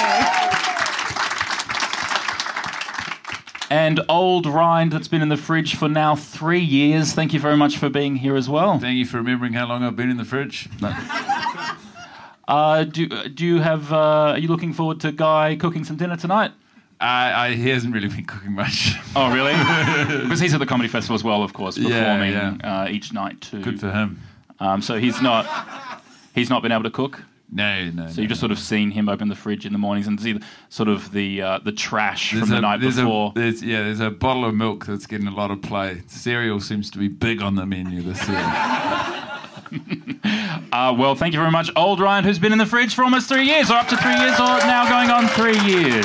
you. And Old Rind, that's been in the fridge for now three years. Thank you very much for being here as well. Thank you for remembering how long I've been in the fridge. No. Uh, do do you have? Uh, are you looking forward to Guy cooking some dinner tonight? Uh, I, he hasn't really been cooking much. Oh, really? Because he's at the comedy festival as well, of course, performing Yeah, Uh, each night too. Good for him. Um, so he's not he's not been able to cook. No, no. So no, you've just no. sort of seen him open the fridge in the mornings and see the, sort of the uh, the trash There's from the a- night there's a- before. there's, yeah, there's a bottle of milk that's getting a lot of play. Cereal seems to be big on the menu this year. Uh, well, thank you very much, Old Ryan, who's been in the fridge for almost three years, or up to three years, or now going on three years.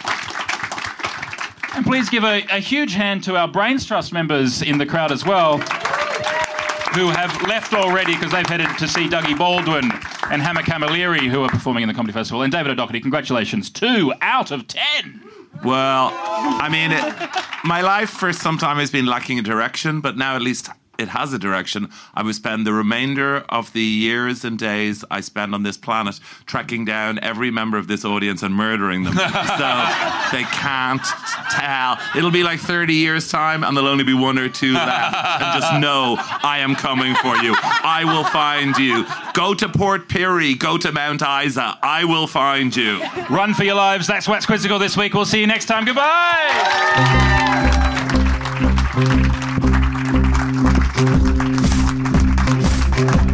And please give a, a huge hand to our Brains Trust members in the crowd as well, who have left already because they've headed to see Dougie Baldwin and Hammer Camilleri, who are performing in the Comedy Festival. And David O'Doherty, congratulations, two out of ten. Well, I mean, it, my life for some time has been lacking a direction, but now at least it has a direction. I will spend the remainder of the years and days I spend on this planet tracking down every member of this audience and murdering them. So they can't tell. It'll be like thirty years' time and there'll only be one or two left. And just know I am coming for you. I will find you. Go to Port Pirie. Go to Mount Isa. I will find you. Run for your lives. That's What's Quizzical this week. We'll see you next time. Goodbye.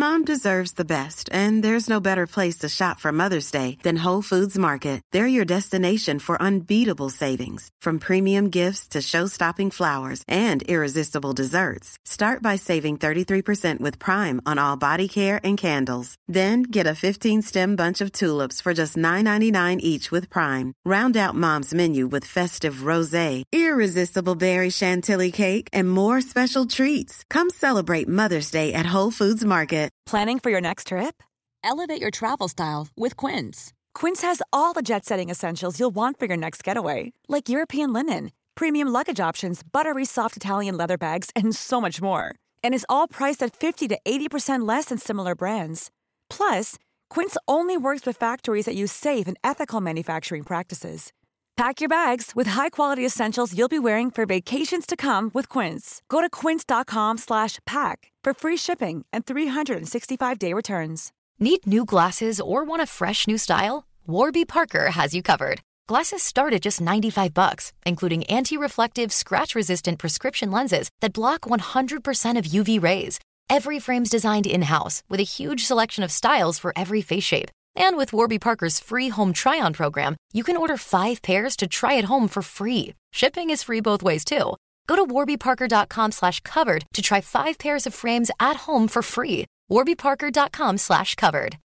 Mom deserves the best, and there's no better place to shop for Mother's Day than Whole Foods Market. They're your destination for unbeatable savings, from premium gifts to show-stopping flowers and irresistible desserts. Start by saving thirty-three percent with Prime on all body care and candles. Then get a fifteen-stem bunch of tulips for just nine ninety-nine each with Prime. Round out Mom's menu with festive rosé, irresistible berry chantilly cake, and more special treats. Come celebrate Mother's Day at Whole Foods Market. Planning for your next trip? Elevate your travel style with Quince. Quince has all the jet-setting essentials you'll want for your next getaway, like European linen, premium luggage options, buttery soft Italian leather bags, and so much more. And is all priced at fifty to eighty percent less than similar brands. Plus, Quince only works with factories that use safe and ethical manufacturing practices. Pack your bags with high-quality essentials you'll be wearing for vacations to come with Quince. Go to quince.com slash pack for free shipping and three sixty-five day returns. Need new glasses or want a fresh new style? Warby Parker has you covered. Glasses start at just ninety-five bucks, including anti-reflective, scratch-resistant prescription lenses that block one hundred percent of U V rays. Every frame's designed in-house with a huge selection of styles for every face shape. And with Warby Parker's free home try-on program, you can order five pairs to try at home for free. Shipping is free both ways, too. Go to warbyparker.com slash covered to try five pairs of frames at home for free. warbyparker.com slash covered.